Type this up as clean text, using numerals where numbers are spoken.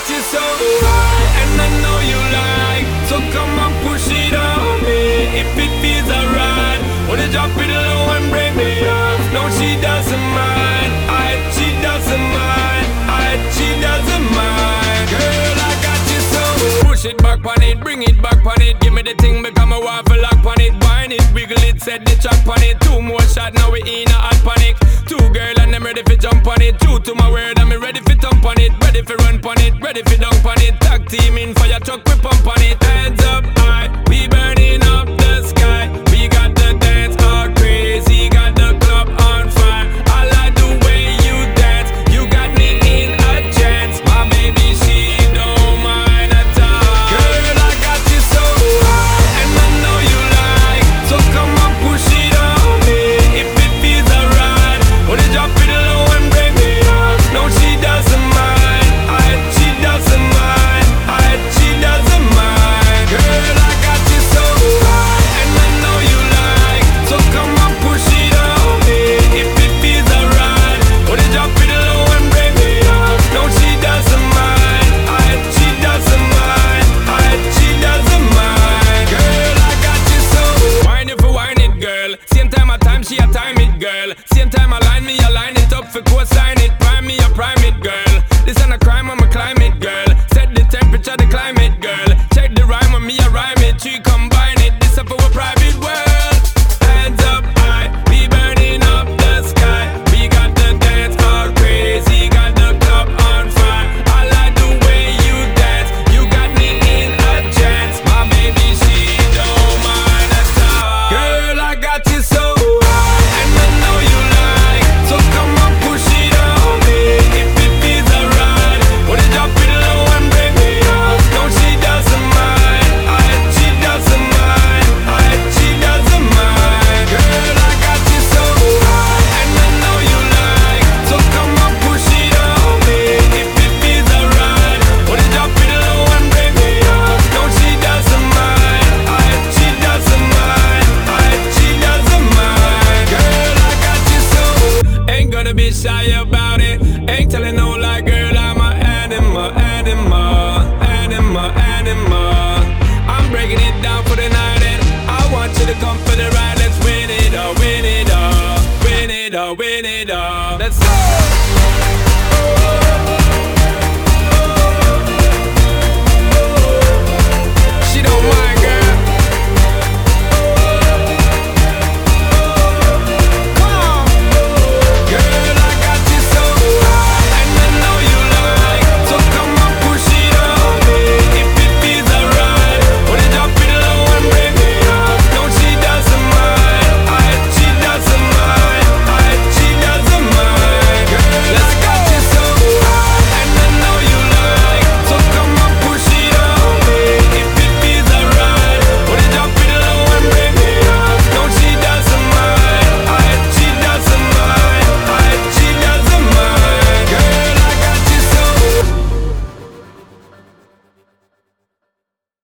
got you so high, and I know you like. So come and push it on me if it feels alright. Wanna drop it low and break me off. No, she doesn't mind. She doesn't mind. She doesn't mind. Girl, I got you so. Push it back on it, bring it back on it. Give me the thing, become a waffle lock on it. Wine it, wiggle it, set the track on it. 2 more shots, now we in a hot panic. 2 girl and I'm ready for jump on it. True to my word, I'm ready for thump on it. Ready for run on it, ready for dunk on it. Tag team in fire truck, we pump on it. Hands up,